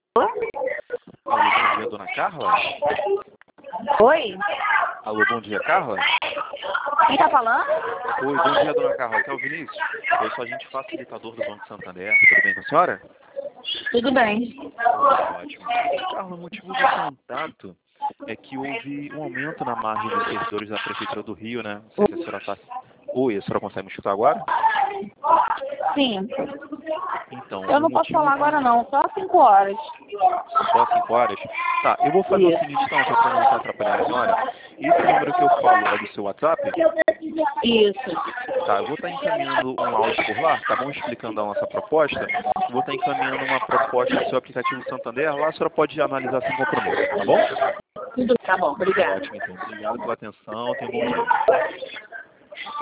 Alô, bom dia, dona Carla? Oi? Alô, bom dia, Carla? Quem tá falando? Oi, bom dia, dona Carla. Aqui é o Vinícius. Eu sou agente facilitador do Banco Santander. Tudo bem com a senhora? Tudo bem. Ótimo. Carla, o motivo do contato é que houve um aumento na margem dos servidores da Prefeitura do Rio, né? Não sei se a senhora tá... Oi, a senhora consegue me escutar agora? Sim. Então, Eu o não posso motivo falar do... agora não, só às 5 horas. Só 5 horas? Tá, eu vou fazer o Isso. seguinte então, só para não estar atrapalhando a senhora. Esse número que eu falo é do seu WhatsApp? Isso. Tá, eu vou estar encaminhando um áudio por lá, tá bom? Explicando a nossa proposta. Eu vou estar encaminhando uma proposta do seu aplicativo Santander. Lá a senhora pode analisar sem compromisso, tá bom? Tudo tá bom, obrigada. Ótimo, então. Obrigado pela atenção. Tenha um bom dia.